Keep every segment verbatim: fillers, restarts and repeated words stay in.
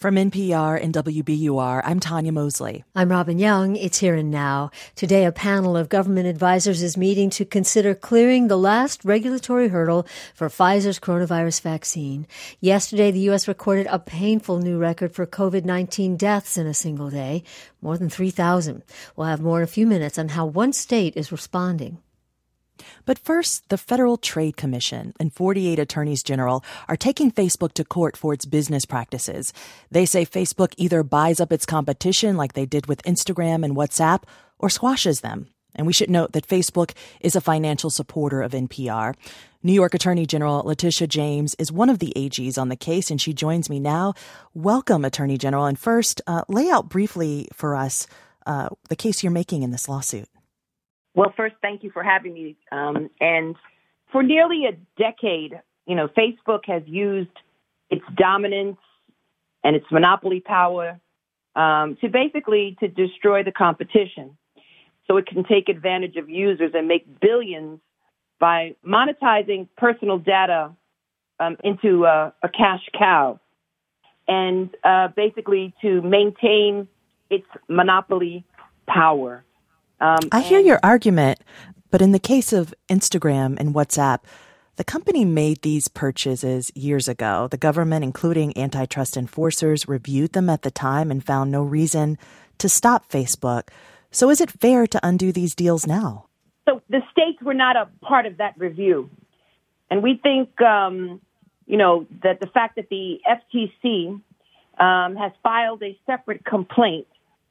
From N P R and W B U R, I'm Tanya Mosley. I'm Robin Young. It's Here and Now. Today, a panel of government advisors is meeting to consider clearing the last regulatory hurdle for Pfizer's coronavirus vaccine. Yesterday, the U S recorded a painful new record for COVID nineteen deaths in a single day, more than three thousand. We'll have more in a few minutes on how one state is responding. But first, the Federal Trade Commission and forty-eight attorneys general are taking Facebook to court for its business practices. They say Facebook either buys up its competition like they did with Instagram and WhatsApp or squashes them. And we should note that Facebook is a financial supporter of N P R. New York Attorney General Letitia James is one of the A Gs on the case, and she joins me now. Welcome, Attorney General. And first, uh, lay out briefly for us uh, the case you're making in this lawsuit. Well, first, thank you for having me. Um, and for nearly a decade, you know, Facebook has used its dominance and its monopoly power um, to basically to destroy the competition, so it can take advantage of users and make billions by monetizing personal data um, into a, a cash cow, and uh, basically to maintain its monopoly power. Um, I hear your argument, but in the case of Instagram and WhatsApp, the company made these purchases years ago. The government, including antitrust enforcers, reviewed them at the time and found no reason to stop Facebook. So is it fair to undo these deals now? So the states were not a part of that review. And we think, um, you know, that the fact that the F T C um, has filed a separate complaint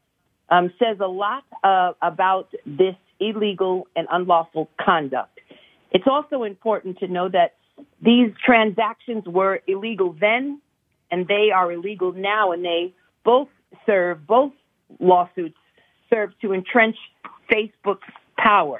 Um, says a lot uh, about this illegal and unlawful conduct. It's also important to know that these transactions were illegal then, and they are illegal now, and they both serve, both lawsuits serve to entrench Facebook's power.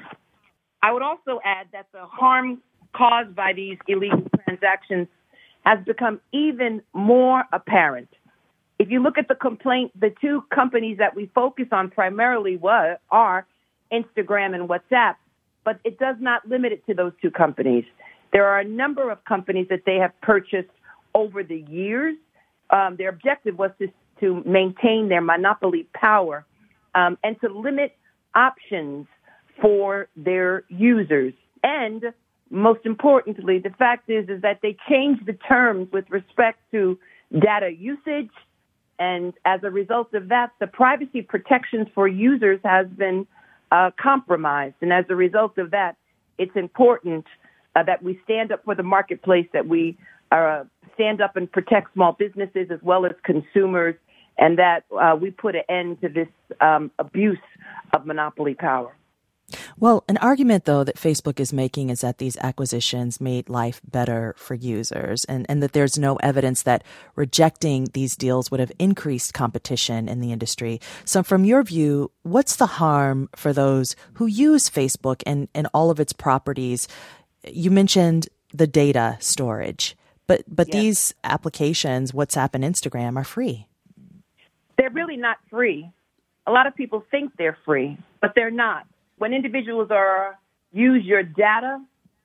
I would also add that the harm caused by these illegal transactions has become even more apparent. If you look at the complaint, the two companies that we focus on primarily were, are Instagram and WhatsApp, but it does not limit it to those two companies. There are a number of companies that they have purchased over the years. Um, their objective was to, to maintain their monopoly power um, and to limit options for their users. And most importantly, the fact is, is that they changed the terms with respect to data usage. And as a result of that, the privacy protections for users has been uh, compromised. And as a result of that, it's important uh, that we stand up for the marketplace, that we uh, stand up and protect small businesses as well as consumers, and that uh, we put an end to this um, abuse of monopoly power. Well, an argument, though, that Facebook is making is that these acquisitions made life better for users, and, and that there's no evidence that rejecting these deals would have increased competition in the industry. So from your view, what's the harm for those who use Facebook and, and all of its properties? You mentioned the data storage, but, but yes. These applications, WhatsApp and Instagram, are free. They're really not free. A lot of people think they're free, but they're not. When individuals are use your data,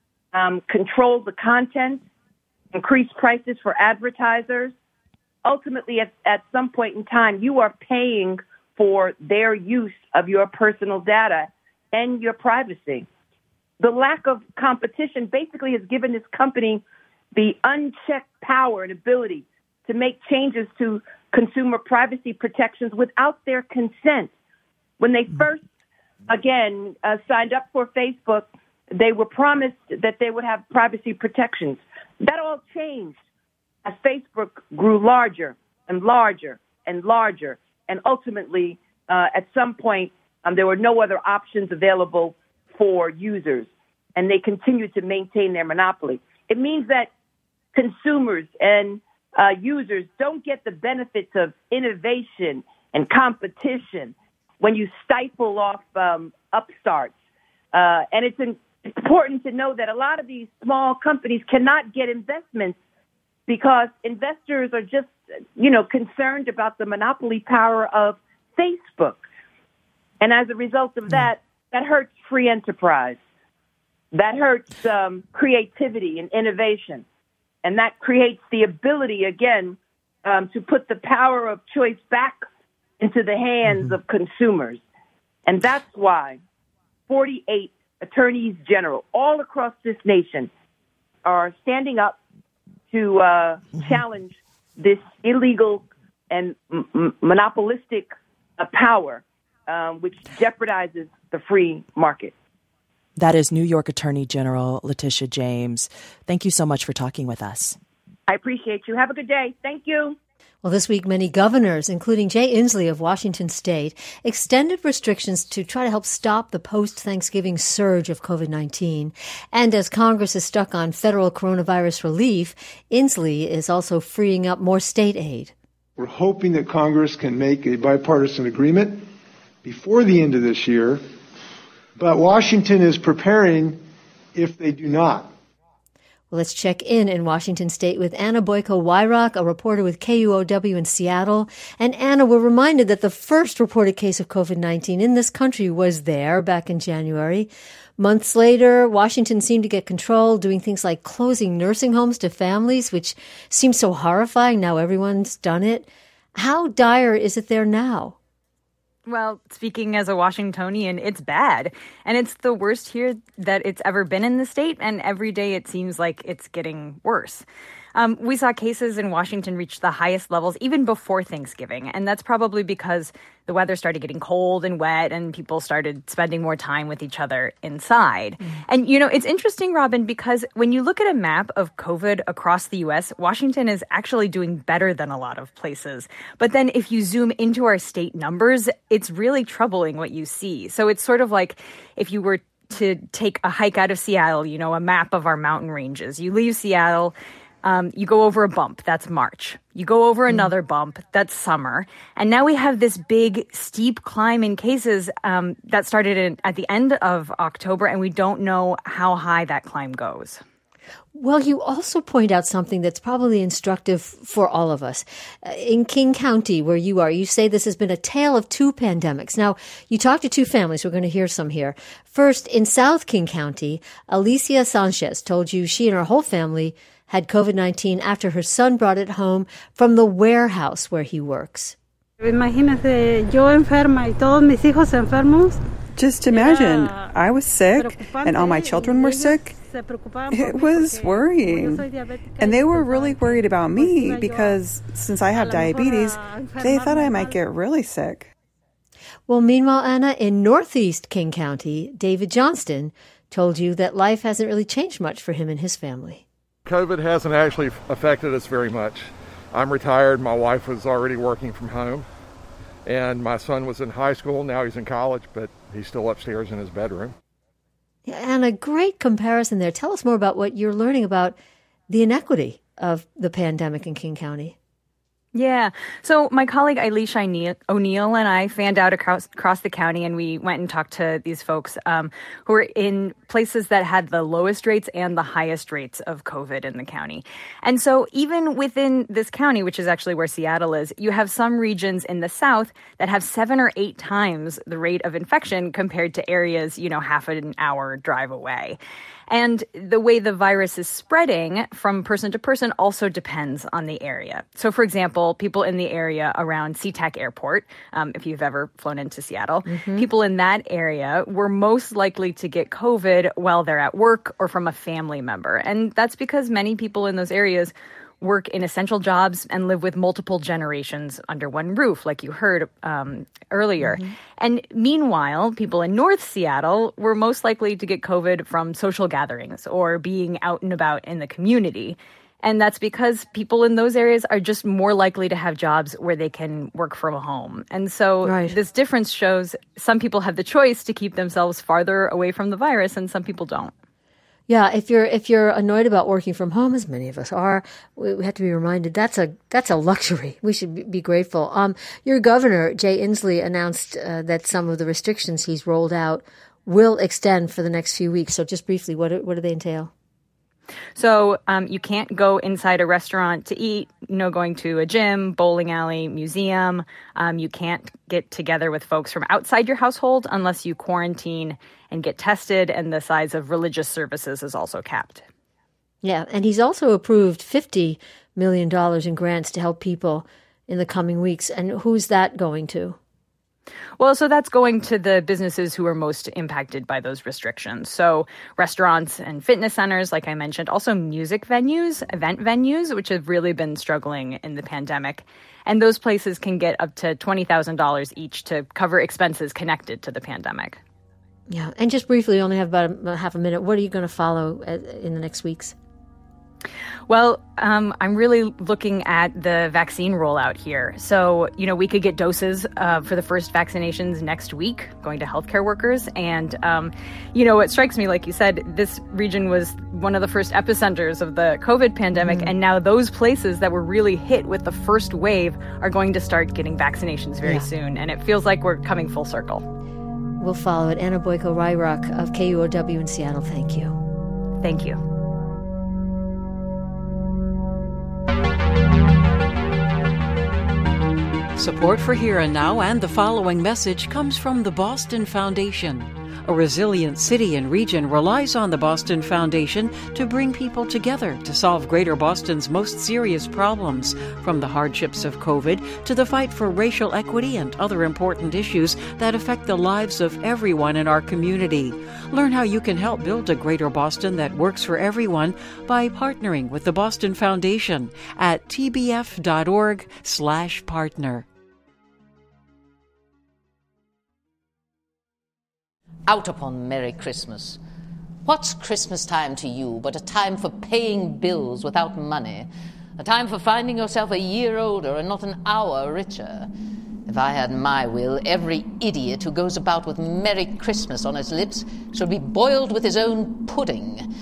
um, control the content, increase prices for advertisers, ultimately at, at some point in time, you are paying for their use of your personal data and your privacy. The lack of competition basically has given this company the unchecked power and ability to make changes to consumer privacy protections without their consent. When they first Again, uh, signed up for Facebook, they were promised that they would have privacy protections. That all changed as Facebook grew larger and larger and larger. And ultimately, uh, at some point, um, there were no other options available for users, and they continued to maintain their monopoly. It means that consumers and uh, users don't get the benefits of innovation and competition when you stifle off um, upstarts. Uh, and it's in, important to know that a lot of these small companies cannot get investments because investors are just, you know, concerned about the monopoly power of Facebook. And as a result of that, that hurts free enterprise. That hurts um, creativity and innovation. And that creates the ability, again, um, to put the power of choice back into the hands mm-hmm. of consumers. And that's why forty-eight attorneys general all across this nation are standing up to uh, mm-hmm. challenge this illegal and m- monopolistic uh, power, um, which jeopardizes the free market. That is New York Attorney General Letitia James. Thank you so much for talking with us. I appreciate you. Have a good day. Thank you. Well, this week, many governors, including Jay Inslee of Washington State, extended restrictions to try to help stop the post-Thanksgiving surge of covid nineteen. And as Congress is stuck on federal coronavirus relief, Inslee is also freeing up more state aid. We're hoping that Congress can make a bipartisan agreement before the end of this year, but Washington is preparing if they do not. Well, let's check in in Washington State with Anna Boyko-Wyrock, a reporter with K U O W in Seattle. And Anna, we're reminded that the first reported case of covid nineteen in this country was there back in January. Months later, Washington seemed to get control, doing things like closing nursing homes to families, which seems so horrifying. Now everyone's done it. How dire is it there now? Well, speaking as a Washingtonian, it's bad. And it's the worst here that it's ever been in the state. And every day it seems like it's getting worse. Um, we saw cases in Washington reach the highest levels even before Thanksgiving. And that's probably because the weather started getting cold and wet and people started spending more time with each other inside. Mm. And, you know, it's interesting, Robin, because when you look at a map of COVID across the U S, Washington is actually doing better than a lot of places. But then if you zoom into our state numbers, it's really troubling what you see. So it's sort of like if you were to take a hike out of Seattle, you know, a map of our mountain ranges. You leave Seattle. Um, you go over a bump, that's March. You go over another bump, that's summer. And now we have this big, steep climb in cases um, that started in, at the end of October, and we don't know how high that climb goes. Well, you also point out something that's probably instructive for all of us. Uh, in King County, where you are, you say this has been a tale of two pandemics. Now, you talked to two families. We're going to hear some here. First, in South King County, Alicia Sanchez told you she and her whole family had covid nineteen after her son brought it home from the warehouse where he works. Imagínate, yo enferma y todos mis hijos enfermos. Just imagine, I was sick and all my children were sick. It was worrying. And they were really worried about me because since I have diabetes, they thought I might get really sick. Well, meanwhile, Anna, in Northeast King County, David Johnston told you that life hasn't really changed much for him and his family. COVID hasn't actually affected us very much. I'm retired. My wife was already working from home. And my son was in high school. Now he's in college, but he's still upstairs in his bedroom. Yeah, and a great comparison there. Tell us more about what you're learning about the inequity of the pandemic in King County. Yeah. So my colleague Elisha O'Neill and I fanned out across, across the county, and we went and talked to these folks um, who were in places that had the lowest rates and the highest rates of COVID in the county. And so even within this county, which is actually where Seattle is, you have some regions in the south that have seven or eight times the rate of infection compared to areas, you know, half an hour drive away. And the way the virus is spreading from person to person also depends on the area. So, for example, people in the area around SeaTac Airport, um, if you've ever flown into Seattle, mm-hmm. people in that area were most likely to get COVID while they're at work or from a family member. And that's because many people in those areas work in essential jobs and live with multiple generations under one roof, like you heard um, earlier. Mm-hmm. And meanwhile, people in North Seattle were most likely to get COVID from social gatherings or being out and about in the community. And that's because people in those areas are just more likely to have jobs where they can work from home. And so right. this difference shows some people have the choice to keep themselves farther away from the virus and some people don't. Yeah, if you're if you're annoyed about working from home, as many of us are, we have to be reminded that's a that's a luxury. We should be grateful. Um, your governor, Jay Inslee, announced uh, that some of the restrictions he's rolled out will extend for the next few weeks. So just briefly, what do, what do they entail? So um, you can't go inside a restaurant to eat, you know, going to a gym, bowling alley, museum. Um, you can't get together with folks from outside your household unless you quarantine and get tested, and the size of religious services is also capped. Yeah, and he's also approved fifty million dollars in grants to help people in the coming weeks. And who's that going to? Well, so that's going to the businesses who are most impacted by those restrictions. So restaurants and fitness centers, like I mentioned, also music venues, event venues, which have really been struggling in the pandemic. And those places can get up to twenty thousand dollars each to cover expenses connected to the pandemic. Yeah. And just briefly, we only have about a, half a minute. What are you going to follow in the next weeks? Well, um, I'm really looking at the vaccine rollout here. So, you know, we could get doses uh, for the first vaccinations next week, going to healthcare workers. And, um, you know, what strikes me, like you said, this region was one of the first epicenters of the COVID pandemic. Mm-hmm. And now those places that were really hit with the first wave are going to start getting vaccinations very yeah. soon. And it feels like we're coming full circle. We'll follow it. Anna Boyko-Ryrock of K U O W in Seattle. Thank you. Thank you. Support for Here and Now and the following message comes from the Boston Foundation. A resilient city and region relies on the Boston Foundation to bring people together to solve Greater Boston's most serious problems, from the hardships of COVID to the fight for racial equity and other important issues that affect the lives of everyone in our community. Learn how you can help build a Greater Boston that works for everyone by partnering with the Boston Foundation at tbf.org slash partner. Out upon Merry Christmas. What's Christmas time to you but a time for paying bills without money, a time for finding yourself a year older and not an hour richer? If I had my will, every idiot who goes about with Merry Christmas on his lips should be boiled with his own pudding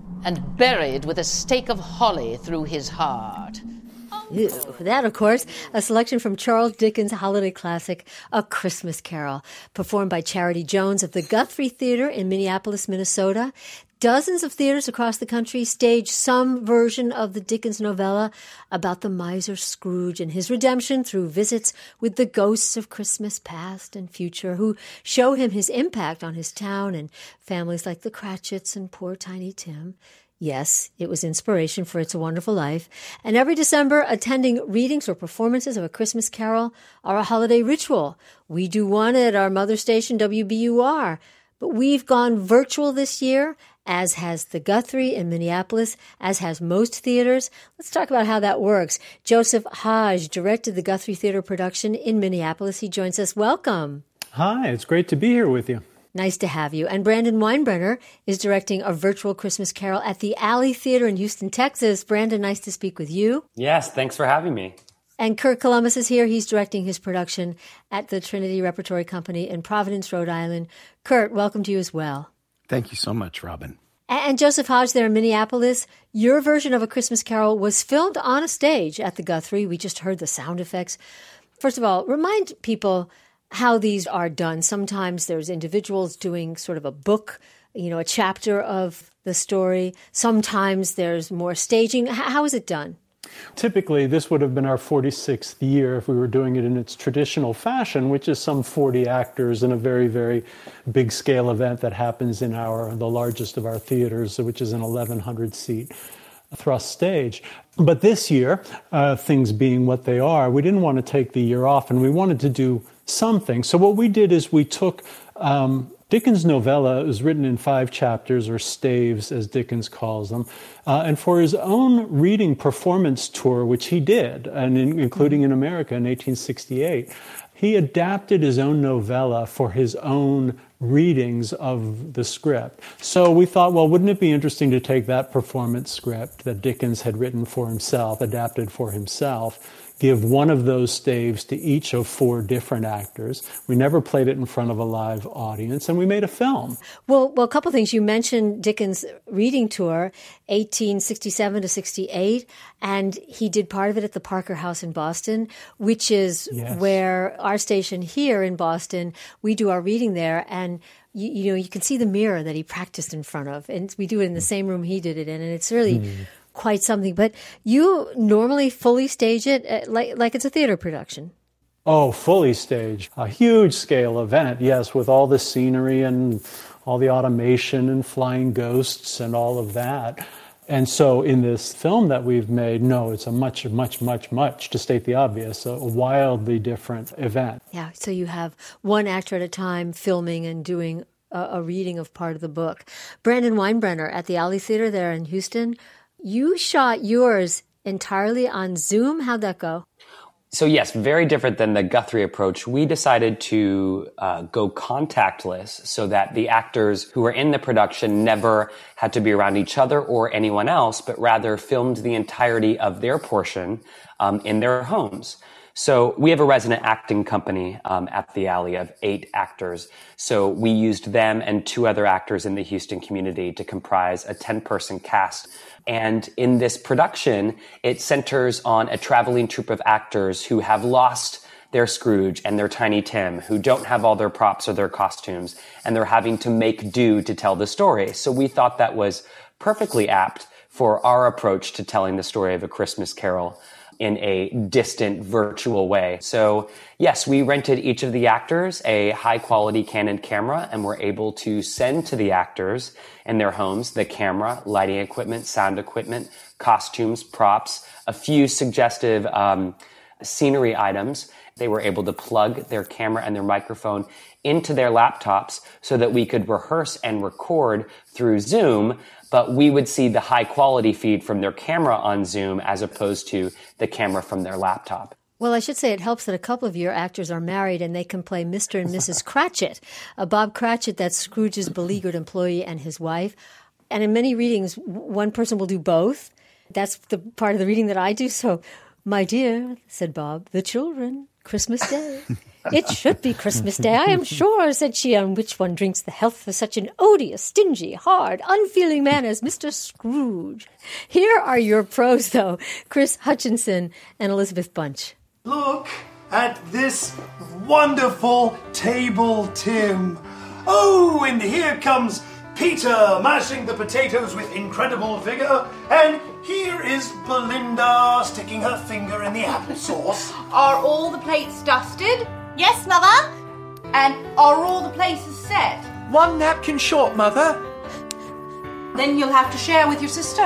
and buried with a stake of holly through his heart. Ew. That, of course, a selection from Charles Dickens' holiday classic, A Christmas Carol, performed by Charity Jones of the Guthrie Theater in Minneapolis, Minnesota. Dozens of theaters across the country stage some version of the Dickens novella about the miser Scrooge and his redemption through visits with the ghosts of Christmas past and future, who show him his impact on his town and families like the Cratchits and poor Tiny Tim. Yes, it was inspiration for It's a Wonderful Life. And every December, attending readings or performances of A Christmas Carol are a holiday ritual. We do one at our mother station, W B U R. But we've gone virtual this year, as has the Guthrie in Minneapolis, as has most theaters. Let's talk about how that works. Joseph Hodge directed the Guthrie Theater production in Minneapolis. He joins us. Welcome. Hi, it's great to be here with you. Nice to have you. And Brandon Weinbrenner is directing a virtual Christmas Carol at the Alley Theater in Houston, Texas. Brandon, nice to speak with you. Yes, thanks for having me. And Kurt Columbus is here. He's directing his production at the Trinity Repertory Company in Providence, Rhode Island. Kurt, welcome to you as well. Thank you so much, Robin. And Joseph Hodge there in Minneapolis. Your version of A Christmas Carol was filmed on a stage at the Guthrie. We just heard the sound effects. First of all, remind people how these are done. Sometimes there's individuals doing sort of a book, you know, a chapter of the story. Sometimes there's more staging. How is it done? Typically, this would have been our forty-sixth year if we were doing it in its traditional fashion, which is some forty actors in a very, very big scale event that happens in our the largest of our theaters, which is an eleven hundred seat thrust stage. But this year, uh, things being what they are, we didn't want to take the year off, and we wanted to do something. So what we did is we took um, Dickens' novella. It was written in five chapters, or staves, as Dickens calls them. Uh, and for his own reading performance tour, which he did, and in, including in America in eighteen sixty-eight, he adapted his own novella for his own readings of the script. So we thought, well, wouldn't it be interesting to take that performance script that Dickens had written for himself, adapted for himself, give one of those staves to each of four different actors. We never played it in front of a live audience, and we made a film. Well, well, a couple of things. You mentioned Dickens' reading tour, eighteen sixty-seven to sixty-eight, and he did part of it at the Parker House in Boston, which is yes. where our station here in Boston, we do our reading there, and you, you know, you can see the mirror that he practiced in front of, and we do it in the same room he did it in, and it's really mm. quite something. But you normally fully stage it like like it's a theater production. Oh, fully stage. A huge scale event, yes, with all the scenery and all the automation and flying ghosts and all of that. And so in this film that we've made, no, it's a much, much, much, much, to state the obvious, a wildly different event. Yeah, so you have one actor at a time filming and doing a, a reading of part of the book. Brandon Weinbrenner at the Alley Theater there in Houston, you shot yours entirely on Zoom. How'd that go? So yes, very different than the Guthrie approach. We decided to uh, go contactless so that the actors who were in the production never had to be around each other or anyone else, but rather filmed the entirety of their portion um, in their homes. So we have a resident acting company um, at the Alley of eight actors. So we used them and two other actors in the Houston community to comprise a ten-person cast. And in this production, it centers on a traveling troupe of actors who have lost their Scrooge and their Tiny Tim, who don't have all their props or their costumes, and they're having to make do to tell the story. So we thought that was perfectly apt for our approach to telling the story of A Christmas Carol in a distant virtual way. So yes, we rented each of the actors a high quality Canon camera and were able to send to the actors in their homes the camera, lighting equipment, sound equipment, costumes, props, a few suggestive um, scenery items. They were able to plug their camera and their microphone into their laptops so that we could rehearse and record through Zoom, but we would see the high quality feed from their camera on Zoom as opposed to the camera from their laptop. Well, I should say it helps that a couple of your actors are married and they can play Mister and Missus Cratchit. Uh, Bob Cratchit, that's Scrooge's beleaguered employee, and his wife. And in many readings, one person will do both. That's the part of the reading that I do. So, my dear, said Bob, the children, Christmas Day. It should be Christmas Day, I am sure, said she, on which one drinks the health of such an odious, stingy, hard, unfeeling man as Mister Scrooge. Here are your pros, though, Chris Hutchinson and Elizabeth Bunch. Look at this wonderful table, Tim. Oh, and here comes Peter mashing the potatoes with incredible vigor, and here is Belinda sticking her finger in the applesauce. Are all the plates dusted? Yes, Mother. And are all the places set? One napkin short, Mother. Then you'll have to share with your sister.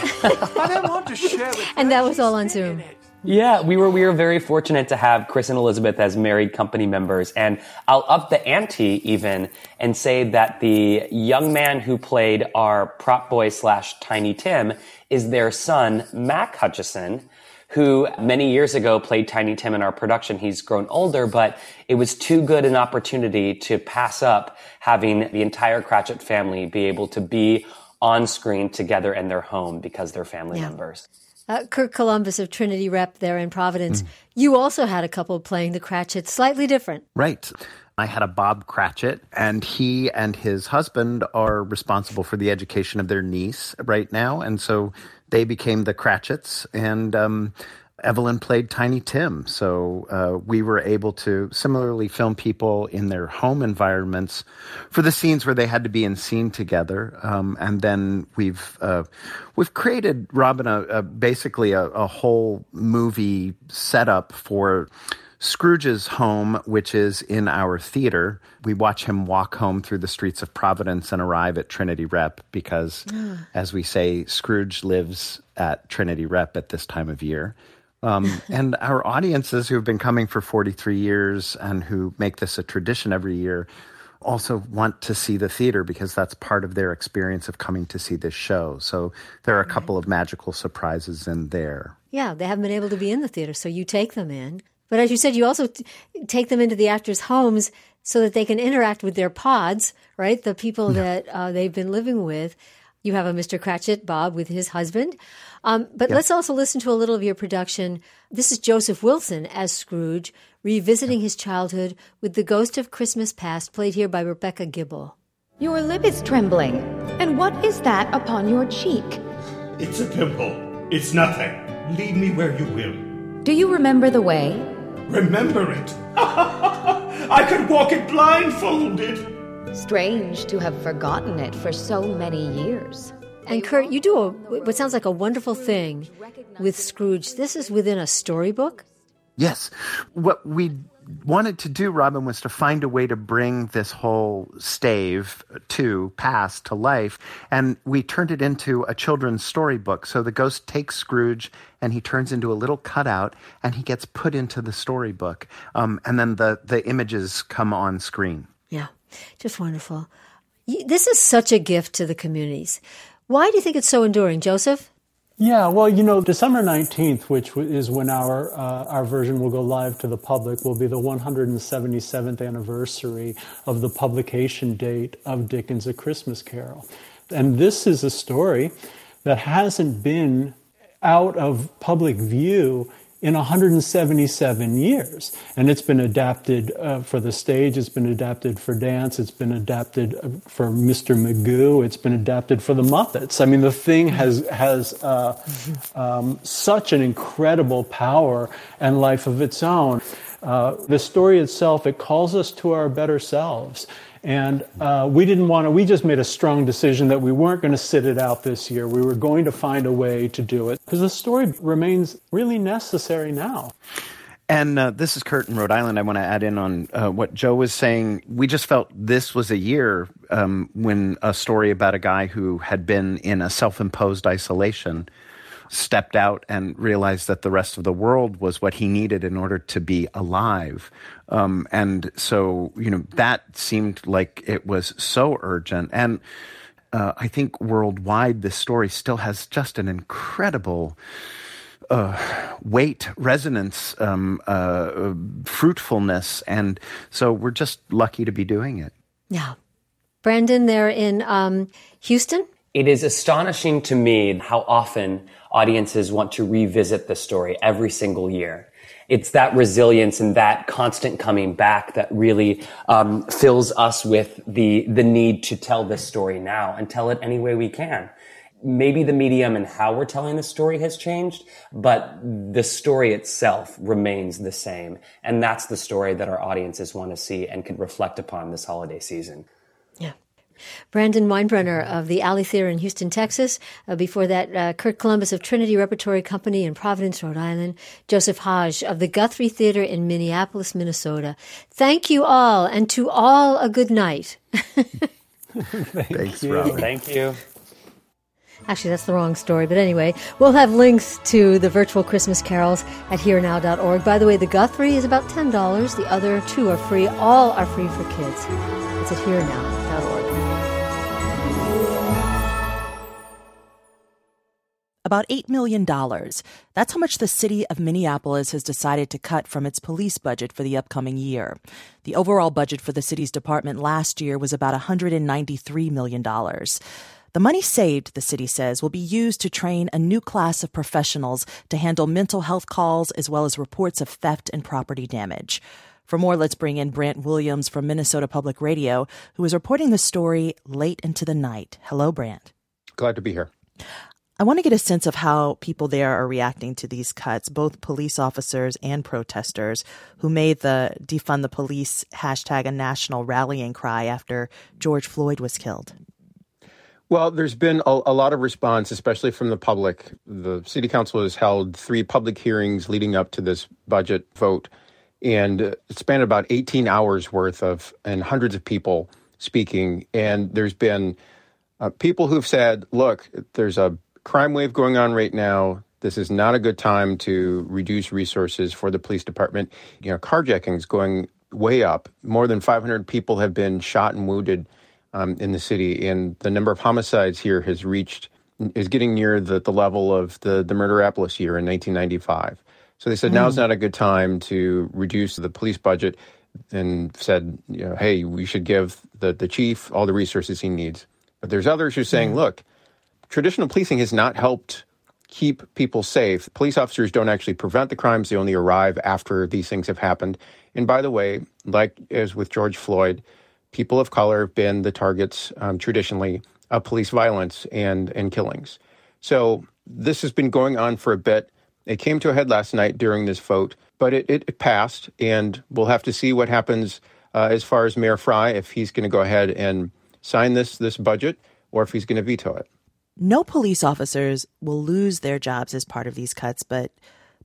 I don't want to share with her. And that was all on Zoom. Yeah, we were we were very fortunate to have Chris and Elizabeth as married company members. And I'll up the ante even and say that the young man who played our prop boy slash Tiny Tim is their son, Mac Hutchison, who many years ago played Tiny Tim in our production. He's grown older, but it was too good an opportunity to pass up having the entire Cratchit family be able to be on screen together in their home because they're family yeah. members. Uh, Kirk Columbus of Trinity Rep there in Providence. Mm. You also had a couple playing the Cratchit, slightly different. Right. I had a Bob Cratchit, and he and his husband are responsible for the education of their niece right now. And so they became the Cratchits, and um, Evelyn played Tiny Tim. So uh, we were able to similarly film people in their home environments for the scenes where they had to be in scene together. Um, and then we've uh, we've created, Robin, a, a, basically a, a whole movie setup for Scrooge's home, which is in our theater. We watch him walk home through the streets of Providence and arrive at Trinity Rep because, mm. as we say, Scrooge lives at Trinity Rep at this time of year. Um, and our audiences who have been coming for forty-three years and who make this a tradition every year also want to see the theater because that's part of their experience of coming to see this show. So there are a couple of magical surprises in there. Yeah, they haven't been able to be in the theater, so you take them in. But as you said, you also t- take them into the actors' homes so that they can interact with their pods, right? The people that uh, they've been living with. You have a Mister Cratchit, Bob, with his husband. Um, but yep. let's also listen to a little of your production. This is Joseph Wilson as Scrooge, revisiting his childhood with The Ghost of Christmas Past, played here by Rebecca Gibble. Your lip is trembling. And what is that upon your cheek? It's a pimple. It's nothing. Lead me where you will. Do you remember the way? Remember it? I could walk it blindfolded. Strange to have forgotten it for so many years. And Kurt, you do a, what sounds like a wonderful thing with Scrooge. This is within a storybook? Yes. What we wanted to do, Robin, was to find a way to bring this whole stave to pass to life. And we turned it into a children's storybook. So the ghost takes Scrooge and he turns into a little cutout and he gets put into the storybook. Um, and then the, the images come on screen. Yeah, just wonderful. This is such a gift to the communities. Why do you think it's so enduring, Joseph? Yeah, well, you know, December nineteenth, which is when our uh, our version will go live to the public, will be the one hundred seventy-seventh anniversary of the publication date of Dickens' A Christmas Carol. And this is a story that hasn't been out of public view in one hundred seventy-seven years. And it's been adapted uh, for the stage, it's been adapted for dance, it's been adapted for Mister Magoo, it's been adapted for the Muppets. I mean, the thing has has uh, um, such an incredible power and life of its own. Uh, the story itself, it calls us to our better selves. And uh, we didn't want to, we just made a strong decision that we weren't going to sit it out this year. We were going to find a way to do it because the story remains really necessary now. And uh, this is Kurt in Rhode Island. I want to add in on uh, what Joe was saying. We just felt this was a year um, when a story about a guy who had been in a self-imposed isolation stepped out and realized that the rest of the world was what he needed in order to be alive. Um, and so, you know, that seemed like it was so urgent. And uh, I think worldwide, this story still has just an incredible uh, weight, resonance, um, uh, fruitfulness. And so we're just lucky to be doing it. Yeah. Brandon, there in um, Houston? It is astonishing to me how often audiences want to revisit the story every single year. It's that resilience and that constant coming back that really um, fills us with the the need to tell this story now and tell it any way we can. Maybe the medium and how we're telling the story has changed, but the story itself remains the same. And that's the story that our audiences want to see and can reflect upon this holiday season. Yeah. Brandon Weinbrenner of the Alley Theater in Houston, Texas. Uh, before that, uh, Kurt Columbus of Trinity Repertory Company in Providence, Rhode Island. Joseph Hodge of the Guthrie Theater in Minneapolis, Minnesota. Thank you all, and to all a good night. Thank Thanks, you. Robin. Thank you. Actually, that's the wrong story. But anyway, we'll have links to the virtual Christmas carols at here now dot org. By the way, the Guthrie is about ten dollars. The other two are free. All are free for kids. It's at here now dot org. About eight million dollars. That's how much the city of Minneapolis has decided to cut from its police budget for the upcoming year. The overall budget for the city's department last year was about one hundred ninety-three million dollars. The money saved, the city says, will be used to train a new class of professionals to handle mental health calls as well as reports of theft and property damage. For more, let's bring in Brant Williams from Minnesota Public Radio, who is reporting the story late into the night. Hello, Brant. Glad to be here. I want to get a sense of how people there are reacting to these cuts, both police officers and protesters who made the defund the police hashtag a national rallying cry after George Floyd was killed. Well, there's been a, a lot of response, especially from the public. The city council has held three public hearings leading up to this budget vote, and it spanned about eighteen hours worth of, and hundreds of people speaking. And there's been uh, people who've said, look, there's a crime wave going on right now. This is not a good time to reduce resources for the police department. You know, carjackings going way up. More than five hundred people have been shot and wounded um, in the city, and the number of homicides here has reached, is getting near the, the level of the, the Murderapolis year in nineteen ninety-five. So they said, mm. now's not a good time to reduce the police budget, and said, you know, hey, we should give the, the chief all the resources he needs. But there's others who are saying, mm. look, traditional policing has not helped keep people safe. Police officers don't actually prevent the crimes. They only arrive after these things have happened. And by the way, like as with George Floyd, people of color have been the targets um, traditionally of police violence and, and killings. So this has been going on for a bit. It came to a head last night during this vote, but it, it, it passed, and we'll have to see what happens uh, as far as Mayor Frey, if he's going to go ahead and sign this this budget or if he's going to veto it. No police officers will lose their jobs as part of these cuts, but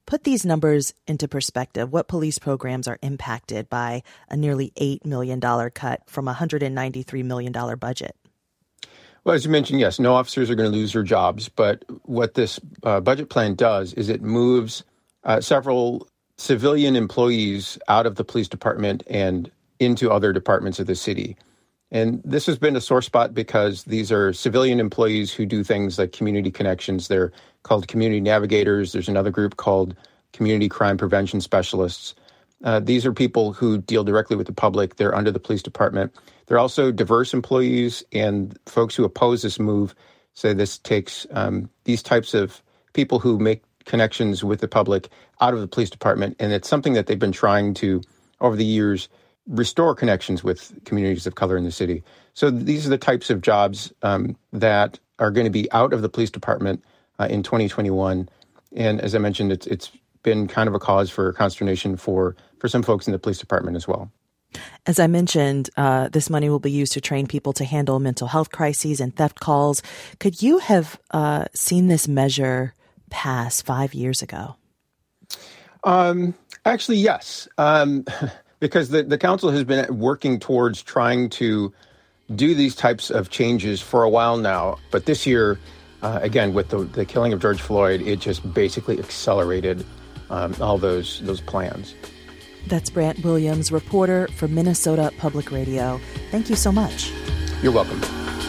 Put these numbers into perspective. What police programs are impacted by a nearly eight million dollars cut from a one hundred ninety-three million dollars budget? Well, as you mentioned, yes, no officers are going to lose their jobs. But what this uh, budget plan does is it moves uh, several civilian employees out of the police department and into other departments of the city. And this has been a sore spot because these are civilian employees who do things like community connections. They're called community navigators. There's another group called community crime prevention specialists. Uh, these are people who deal directly with the public. They're under the police department. They're also diverse employees, and folks who oppose this move say this takes um, these types of people who make connections with the public out of the police department. And it's something that they've been trying to, over the years, restore connections with communities of color in the city. So these are the types of jobs um, that are going to be out of the police department uh, in twenty twenty-one. And as I mentioned, it's it's been kind of a cause for consternation for, for some folks in the police department as well. As I mentioned, uh, this money will be used to train people to handle mental health crises and theft calls. Could you have uh, seen this measure pass five years ago? Um, actually, yes. Um, because the, the council has been working towards trying to do these types of changes for a while now. But this year, uh, again, with the, the killing of George Floyd, it just basically accelerated um, all those those plans. That's Brant Williams, reporter for Minnesota Public Radio. Thank you so much. You're welcome.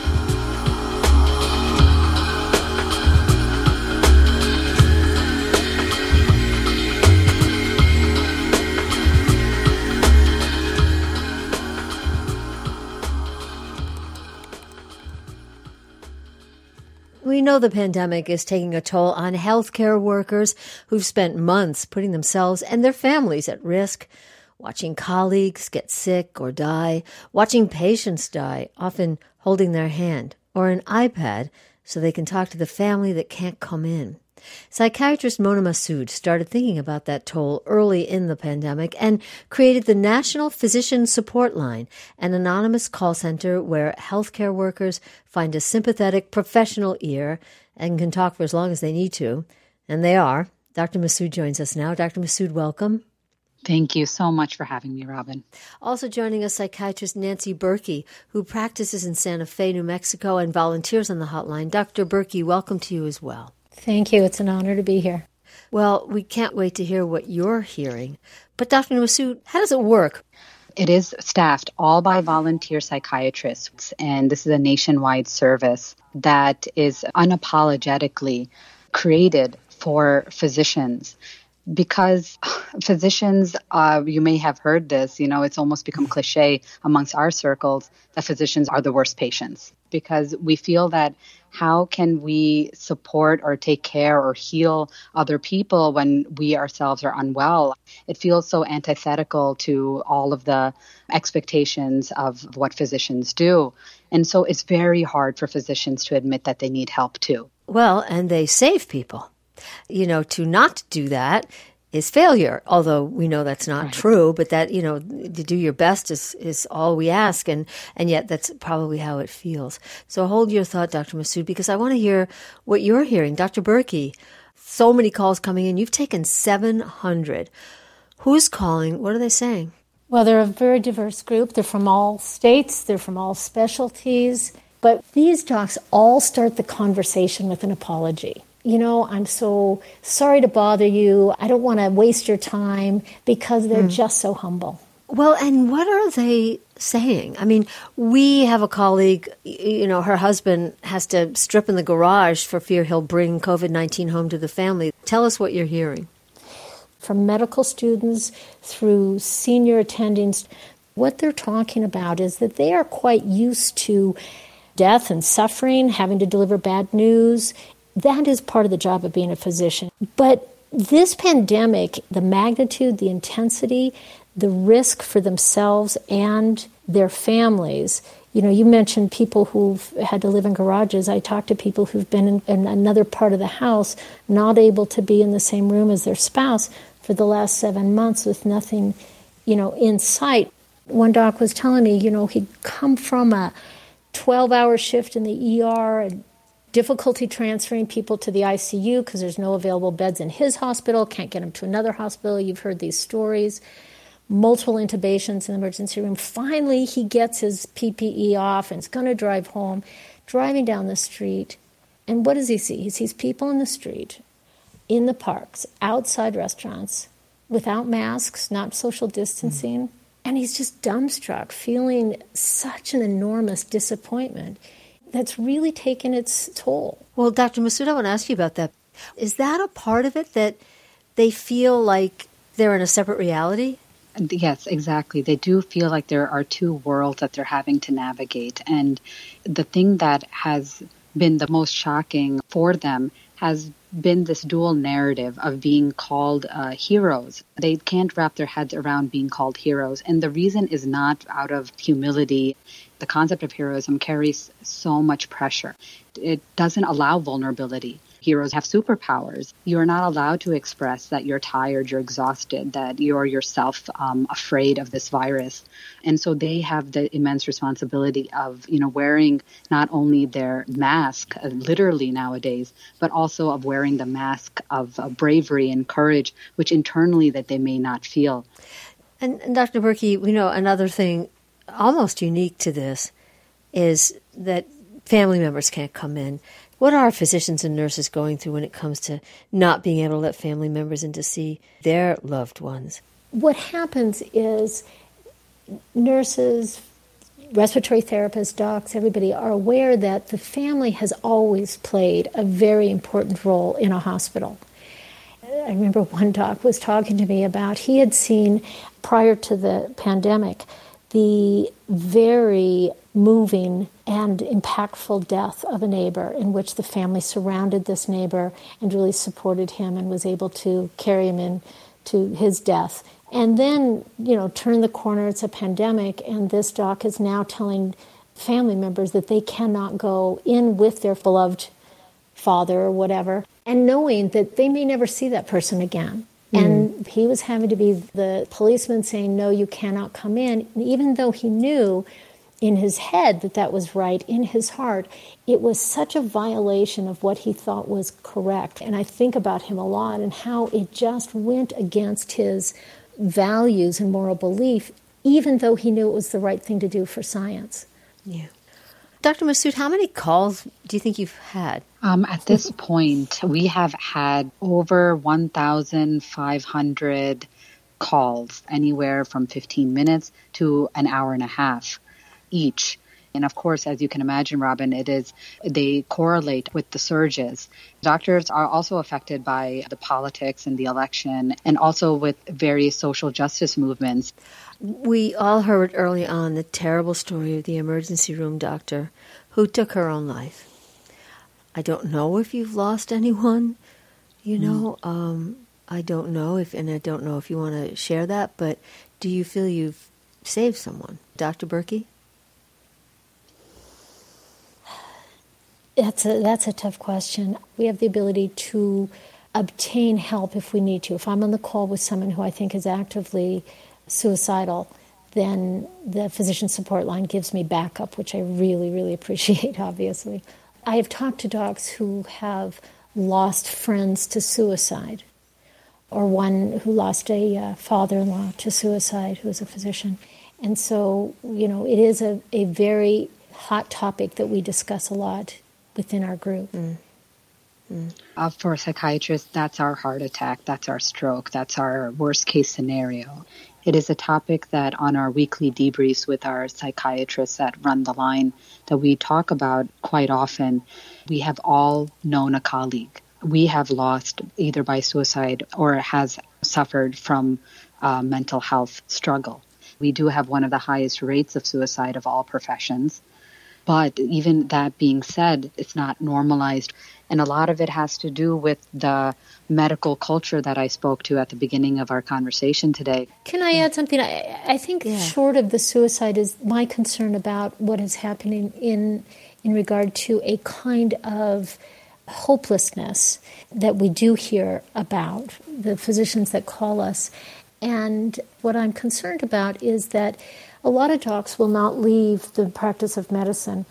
We know the pandemic is taking a toll on healthcare workers who've spent months putting themselves and their families at risk, watching colleagues get sick or die, watching patients die, often holding their hand or an iPad so they can talk to the family that can't come in. Psychiatrist Mona Massoud started thinking about that toll early in the pandemic and created the National Physician Support Line, an anonymous call center where healthcare workers find a sympathetic professional ear and can talk for as long as they need to. And they are. Doctor Massoud joins us now. Doctor Massoud, welcome. Thank you so much for having me, Robin. Also joining us, psychiatrist Nancy Berkey, who practices in Santa Fe, New Mexico, and volunteers on the hotline. Doctor Berkey, welcome to you as well. Thank you. It's an honor to be here. Well, we can't wait to hear what you're hearing. But Doctor Massoud, how does it work? It is staffed all by volunteer psychiatrists, and this is a nationwide service that is unapologetically created for physicians. Because physicians, uh, you may have heard this, you know, it's almost become cliche amongst our circles that physicians are the worst patients. Because we feel that how can we support or take care or heal other people when we ourselves are unwell? It feels so antithetical to all of the expectations of what physicians do. And so it's very hard for physicians to admit that they need help too. Well, and they save people. You know, to not do that is failure, although we know that's not right. true, but that, you know, to do your best is, is all we ask, and, and yet that's probably how it feels. So hold your thought, Doctor Massoud, because I want to hear what you're hearing. Doctor Berkey, so many calls coming in. You've taken seven hundred. Who's calling? What are they saying? Well, they're a very diverse group. They're from all states. They're from all specialties. But these docs all start the conversation with an apology. You know, I'm so sorry to bother you. I don't want to waste your time, because they're mm. just so humble. Well, and what are they saying? I mean, we have a colleague, you know, her husband has to strip in the garage for fear he'll bring covid nineteen home to the family. Tell us what you're hearing. From medical students through senior attendings, what they're talking about is that they are quite used to death and suffering, having to deliver bad news. That is part of the job of being a physician. But this pandemic, the magnitude, the intensity, the risk for themselves and their families. You know, you mentioned people who've had to live in garages. I talked to people who've been in, in another part of the house, not able to be in the same room as their spouse for the last seven months with nothing, you know, in sight. One doc was telling me, you know, he'd come from a twelve-hour shift in the E R and difficulty transferring people to the I C U because there's no available beds in his hospital, can't get him to another hospital. You've heard these stories. Multiple intubations in the emergency room. Finally, he gets his P P E off and is going to drive home, driving down the street. And what does he see? He sees people in the street, in the parks, outside restaurants, without masks, not social distancing. Mm-hmm. And he's just dumbstruck, feeling such an enormous disappointment that's really taken its toll. Well, Doctor Masood, I want to ask you about that. Is that a part of it, that they feel like they're in a separate reality? Yes, exactly. They do feel like there are two worlds that they're having to navigate. And the thing that has been the most shocking for them has been this dual narrative of being called uh, heroes. They can't wrap their heads around being called heroes. And the reason is not out of humility. The concept of heroism carries so much pressure. It doesn't allow vulnerability. Heroes have superpowers. You're not allowed to express that you're tired, you're exhausted, that you're yourself um, afraid of this virus. And so they have the immense responsibility of, you know, wearing not only their mask, uh, literally nowadays, but also of wearing the mask of uh, bravery and courage, which internally that they may not feel. And, and Doctor Berkey, we know another thing almost unique to this is that family members can't come in. What are physicians and nurses going through when it comes to not being able to let family members in to see their loved ones? What happens is nurses, respiratory therapists, docs, everybody are aware that the family has always played a very important role in a hospital. I remember one doc was talking to me about, he had seen, prior to the pandemic, the very moving and impactful death of a neighbor in which the family surrounded this neighbor and really supported him and was able to carry him in to his death. And then, you know, turn the corner, it's a pandemic, and this doc is now telling family members that they cannot go in with their beloved father or whatever, and knowing that they may never see that person again. And he was having to be the policeman saying, no, you cannot come in. And even though he knew in his head that that was right, in his heart, it was such a violation of what he thought was correct. And I think about him a lot and how it just went against his values and moral belief, even though he knew it was the right thing to do for science. Yeah. Doctor Masood, how many calls do you think you've had? Um, at this point, we have had over one thousand five hundred calls, anywhere from fifteen minutes to an hour and a half each. And of course, as you can imagine, Robin, it is, they correlate with the surges. Doctors are also affected by the politics and the election, and also with various social justice movements. We all heard early on the terrible story of the emergency room doctor who took her own life. I don't know if you've lost anyone, you know. Mm. Um, I don't know if, and I don't know if you want to share that, but do you feel you've saved someone? Doctor Berkey? That's a, that's a tough question. We have the ability to obtain help if we need to. If I'm on the call with someone who I think is actively suicidal, then the physician support line gives me backup, which I really, really appreciate, obviously. I have talked to docs who have lost friends to suicide, or one who lost a uh, father-in-law to suicide who is a physician. And so, you know, it is a, a very hot topic that we discuss a lot within our group. Mm. Mm. Uh, for psychiatrists, that's our heart attack, that's our stroke, that's our worst case scenario. It is a topic that on our weekly debriefs with our psychiatrists that run the line that we talk about quite often. We have all known a colleague. We have lost either by suicide or has suffered from uh, mental health struggle. We do have one of the highest rates of suicide of all professions. But even that being said, it's not normalized. And a lot of it has to do with the medical culture that I spoke to at the beginning of our conversation today. Can I add something? I, I think yeah. short of the suicide is my concern about what is happening in in regard to a kind of hopelessness that we do hear about, the physicians that call us. And what I'm concerned about is that a lot of docs will not leave the practice of medicine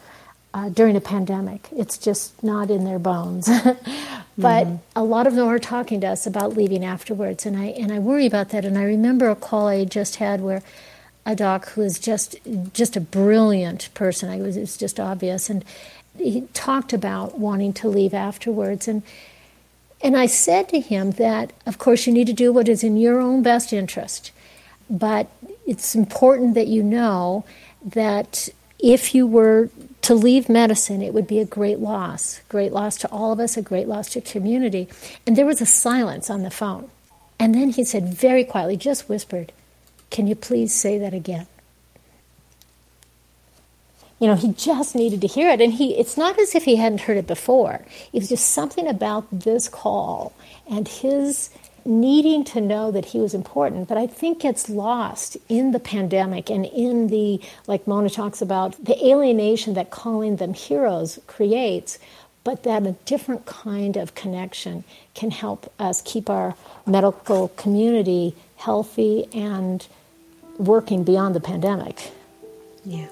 uh, during a pandemic. It's just not in their bones. But mm-hmm. a lot of them are talking to us about leaving afterwards, and I and I worry about that. And I remember a call I just had where a doc who is just just a brilliant person, I was it's just obvious, and he talked about wanting to leave afterwards. And and I said to him that, of course, you need to do what is in your own best interest, but it's important that you know that if you were to leave medicine, it would be a great loss, great loss to all of us, a great loss to community. And there was a silence on the phone. And then he said very quietly, just whispered, "Can you please say that again?" You know, he just needed to hear it. And he it's not as if he hadn't heard it before. It was just something about this call and his needing to know that he was important, but I think gets lost in the pandemic and in the, like Mona talks about, the alienation that calling them heroes creates, but that a different kind of connection can help us keep our medical community healthy and working beyond the pandemic. Yeah.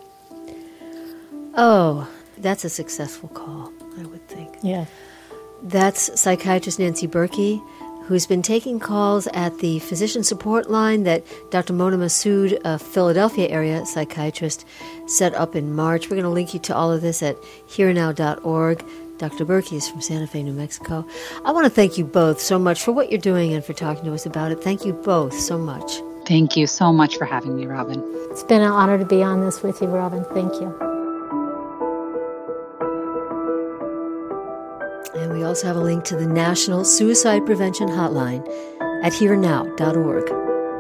Oh, that's a successful call, I would think. Yeah. That's psychiatrist Nancy Berkey, who's been taking calls at the physician support line that Doctor Mona Massoud, a Philadelphia area psychiatrist, set up in March. We're going to link you to all of this at here now dot org. Doctor Berkey is from Santa Fe, New Mexico. I want to thank you both so much for what you're doing and for talking to us about it. Thank you both so much. Thank you so much for having me, Robin. It's been an honor to be on this with you, Robin. Thank you. And we also have a link to the National Suicide Prevention Hotline at here now dot org.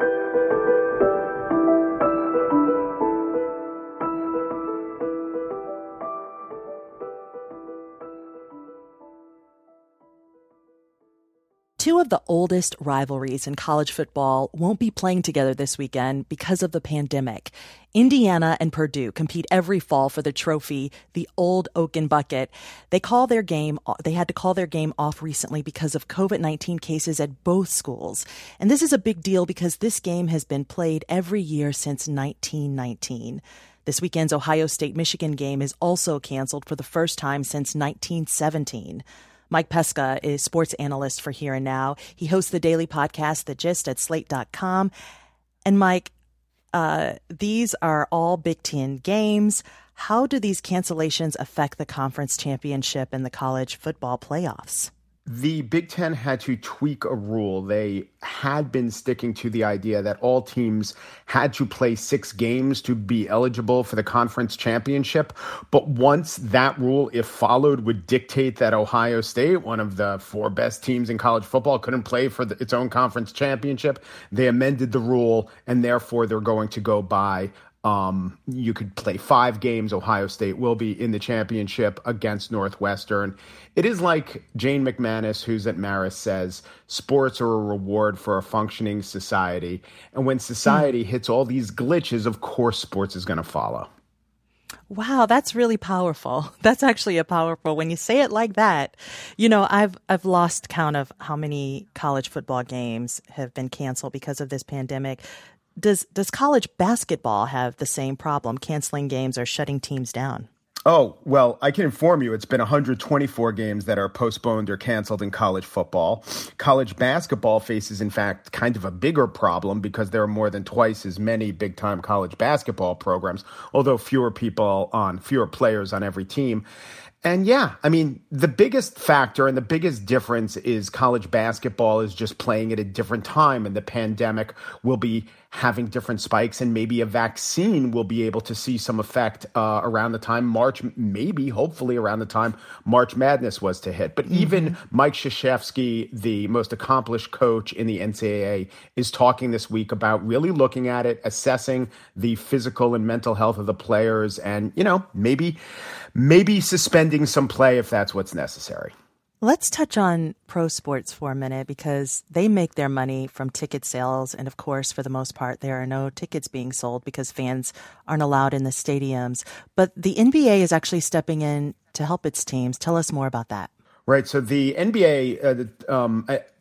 Two of the oldest rivalries in college football won't be playing together this weekend because of the pandemic. Indiana and Purdue compete every fall for the trophy, the Old Oaken Bucket. They call their game, they had to call their game off recently because of covid nineteen cases at both schools. And this is a big deal because this game has been played every year since nineteen nineteen. This weekend's Ohio State-Michigan game is also canceled for the first time since nineteen seventeen. Mike Pesca is sports analyst for Here and Now. He hosts the daily podcast, The Gist, at slate dot com. And Mike, uh, these are all Big Ten games. How do these cancellations affect the conference championship and the college football playoffs? The Big Ten had to tweak a rule. They had been sticking to the idea that all teams had to play six games to be eligible for the conference championship. But once that rule, if followed, would dictate that Ohio State, one of the four best teams in college football, couldn't play for the, its own conference championship, they amended the rule, and therefore they're going to go by Um, you could play five games. Ohio State will be in the championship against Northwestern. It is like Jane McManus, who's at Marist, says, sports are a reward for a functioning society. And when society mm. hits all these glitches, of course sports is going to follow. Wow, that's really powerful. That's actually a powerful when you say it like that. You know, I've I've lost count of how many college football games have been canceled because of this pandemic. Does does college basketball have the same problem, canceling games or shutting teams down? Oh, well, I can inform you it's been one hundred twenty-four games that are postponed or canceled in college football. College basketball faces, in fact, kind of a bigger problem because there are more than twice as many big-time college basketball programs, although fewer people on, fewer players on every team. And yeah, I mean, the biggest factor and the biggest difference is college basketball is just playing at a different time, and the pandemic will be having different spikes, and maybe a vaccine will be able to see some effect uh, around the time March, maybe, hopefully around the time March Madness was to hit. But mm-hmm. even Mike Krzyzewski, the most accomplished coach in the N C double A, is talking this week about really looking at it, assessing the physical and mental health of the players, and, you know, maybe, maybe suspending some play if that's what's necessary. Let's touch on pro sports for a minute because they make their money from ticket sales. And of course, for the most part, there are no tickets being sold because fans aren't allowed in the stadiums. But the N B A is actually stepping in to help its teams. Tell us more about that. Right. So the N B A, uh, um,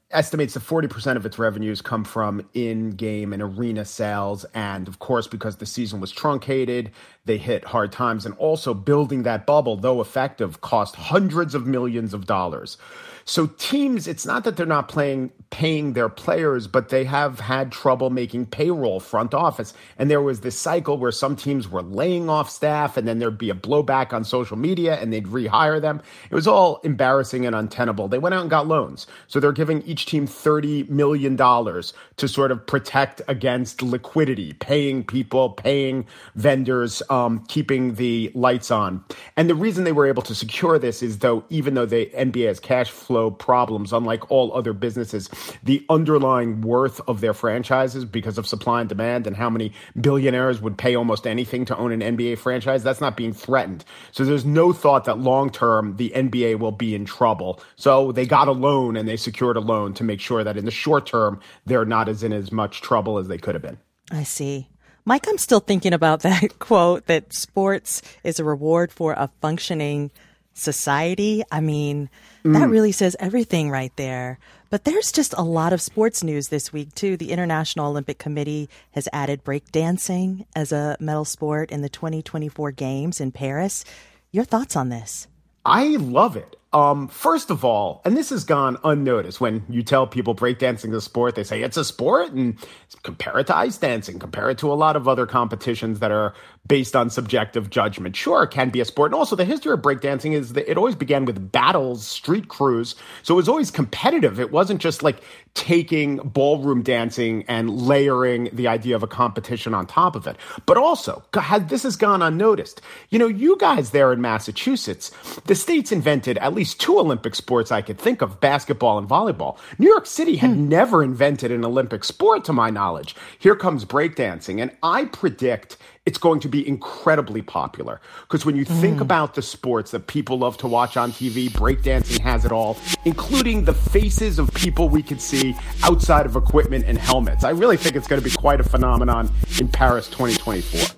estimates that forty percent of its revenues come from in-game and arena sales. And of course, because the season was truncated, they hit hard times. And also building that bubble, though effective, cost hundreds of millions of dollars. So teams, it's not that they're not playing, paying their players, but they have had trouble making payroll, front office. And there was this cycle where some teams were laying off staff, and then there'd be a blowback on social media, and they'd rehire them. It was all embarrassing and untenable. They went out and got loans. So they're giving each team thirty million dollars to sort of protect against liquidity, paying people, paying vendors, um, keeping the lights on. And the reason they were able to secure this is, though, even though the N B A has cash flow problems, unlike all other businesses, the underlying worth of their franchises, because of supply and demand and how many billionaires would pay almost anything to own an N B A franchise, that's not being threatened. So there's no thought that long-term the N B A will be in trouble. So they got a loan, and they secured a loan to make sure that in the short term, they're not as in as much trouble as they could have been. I see. Mike, I'm still thinking about that quote that sports is a reward for a functioning society. I mean, that mm. really says everything right there. But there's just a lot of sports news this week, too. The International Olympic Committee has added breakdancing as a medal sport in the twenty twenty-four Games in Paris. Your thoughts on this? I love it. Um, first of all, and this has gone unnoticed, when you tell people breakdancing is a sport, they say it's a sport, and compare it to ice dancing, compare it to a lot of other competitions that are based on subjective judgment. Sure, it can be a sport. And also the history of breakdancing is that it always began with battles, street crews. So it was always competitive. It wasn't just like taking ballroom dancing and layering the idea of a competition on top of it. But also, had this has gone unnoticed. You know, you guys there in Massachusetts, the state's invented at least two Olympic sports I could think of, basketball and volleyball. New York City had hmm. never invented an Olympic sport, to my knowledge. Here comes breakdancing, and I predict it's going to be incredibly popular. Because when you mm. think about the sports that people love to watch on T V, breakdancing has it all, including the faces of people we could see outside of equipment and helmets. I really think it's going to be quite a phenomenon in Paris twenty twenty-four.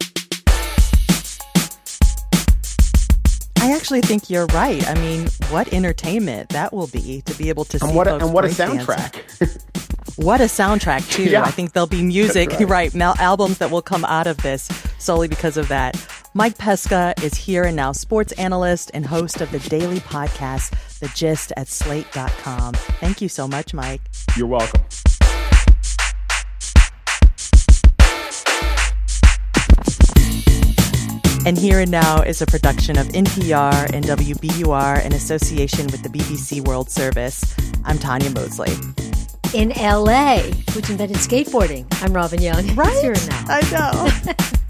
I actually think you're right. I mean, what entertainment that will be to be able to see and what a, folks and what a breakdancing. soundtrack. What a soundtrack, too. Yeah. I think there'll be music, right, right mal- albums that will come out of this solely because of that. Mike Pesca is here and now sports analyst and host of the daily podcast, The Gist, at slate dot com. Thank you so much, Mike. You're welcome. And Here and Now is a production of N P R and W B U R in association with the B B C World Service. I'm Tanya Mosley. In L A, which invented skateboarding, I'm Robin Young. Right? It's Here and Now. I know.